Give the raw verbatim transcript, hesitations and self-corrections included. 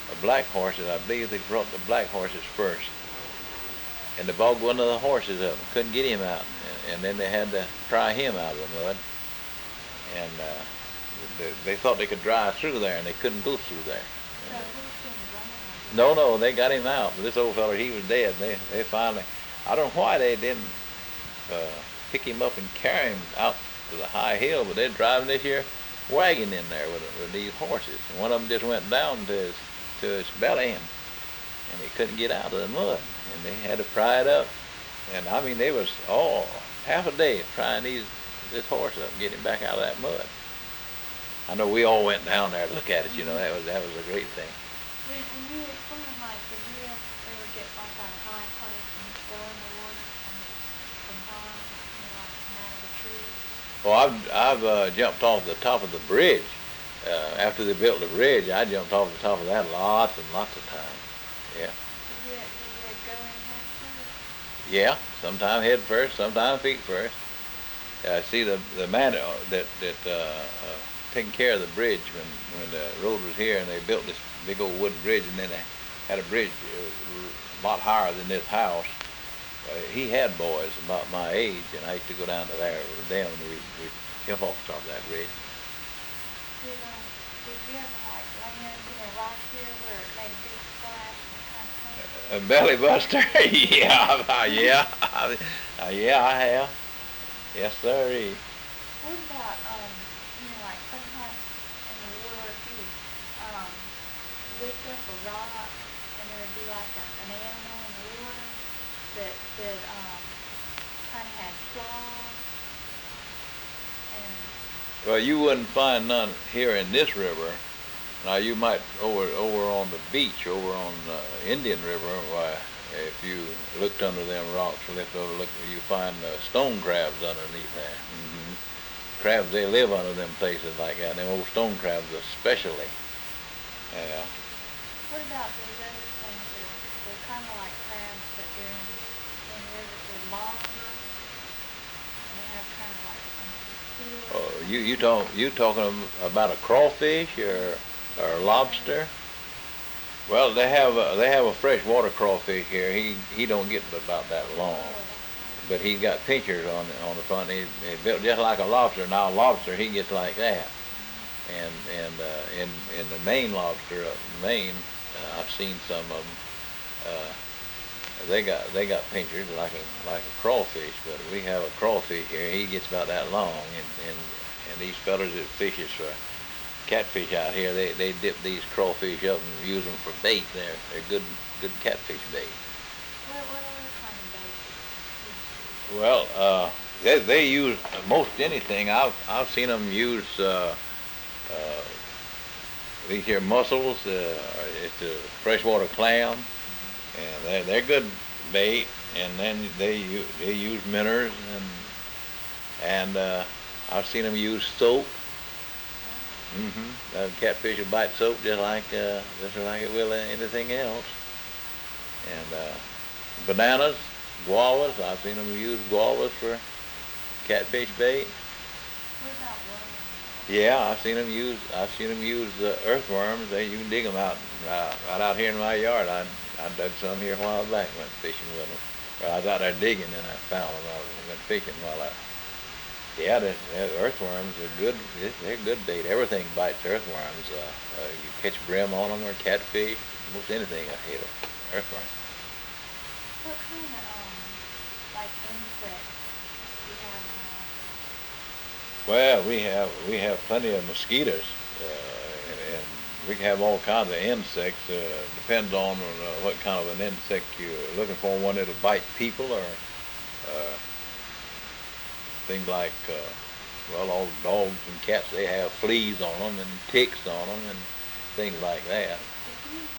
black horses. I believe they brought the black horses first, and the bog one of the horses up, couldn't get him out, and, and then they had to pry him out of the mud, and uh, they, they thought they could drive through there, and they couldn't go through there. No, no, they got him out, but this old fella, he was dead. They, they finally, I don't know why they didn't uh, pick him up and carry him out to the high hill, but they're driving this here wagon in there with, with these horses, and one of them just went down to his to his belly, and, and he couldn't get out of the mud, and they had to pry it up, and I mean they was all half a day trying these this horse up, get him back out of that mud. I know we all went down there to look at it. You know, that was that was a great thing. When, when you were swimming, like, did you ever get like at a high place and go in the water from from time, you know, like come out of the tree? Well, I've I've uh, jumped off the top of the bridge. Uh, after they built the bridge, I jumped off the top of that lots and lots of times. Yeah. Did you, did you go in head first? Yeah. Sometimes head first, sometimes feet first. I uh, see the the man that that uh, uh, taking care of the bridge when when the road was here, and they built this big old wooden bridge, and then they had a bridge a lot higher than this house. Uh, he had boys about my age, and I used to go down to there with them, and we we jump off the top of that bridge. Did, um, did you ever like land in a rock here where it made a big splash and kind of A belly buster? yeah, uh, yeah, uh, yeah, I have. Yes, sir. What about, um, you know, like sometimes in the water, if you um, lift up a rock and there would be like a, an animal in the water that that um, kind of had claws and Well, you wouldn't find none here in this river. Now you might over over on the beach, over on uh, Indian River. Why, if you looked under them rocks, lift over, look, you find uh, stone crabs underneath there. Mm-hmm. Crabs, they live under them places like that. Them old stone crabs, especially. Yeah. what about those other things that are, they're kind of like crabs, but they're in, in rivers, they're longer and they have kind of like some scales. Oh, you you talk you talking about a crawfish or or lobster? Well, they have a, they have a freshwater crawfish here. He he don't get about that long, but he's got pinchers on the, on the front. He, he built just like a lobster. Now a lobster, he gets like that, and and uh, in in the Maine lobster up in Maine, uh, I've seen some of them. Uh, they got they got pinchers like a like a crawfish, but we have a crawfish here. He gets about that long, and and, and these fellas that fishes for catfish out here, they, they dip these crawfish up and use them for bait. They're they're good good catfish bait. What, what other kind of bait? Well, uh, they they use most anything. I've I've seen them use uh, uh, these here mussels. Uh, it's a freshwater clam, and they're they're good bait. And then they u- they use minnows, and and uh, I've seen them use soap. Mm-hmm. Uh, catfish will bite soap just like uh, just like it will anything else. And uh, bananas, guavas. I've seen them use guavas for catfish bait. What about worms? Yeah, I've seen them use. I've seen them use uh, earthworms. They you can dig them out uh, right out here in my yard. I I dug some here a while back. Went fishing with them. Well, I was out there digging and I found them. I went fishing while I. Yeah, the, the earthworms are good. They're good bait. Everything bites earthworms. Uh, uh, you catch brim on them or catfish. Most anything I hate earthworms. What kind of, um, like insects do you have around? Well, we have we have plenty of mosquitoes, uh, and, and we have all kinds of insects. Uh, depends on uh, what kind of an insect you're looking for. One that'll bite people, or uh, things like, uh, well, all dogs and cats, they have fleas on them and ticks on them and things like that. If you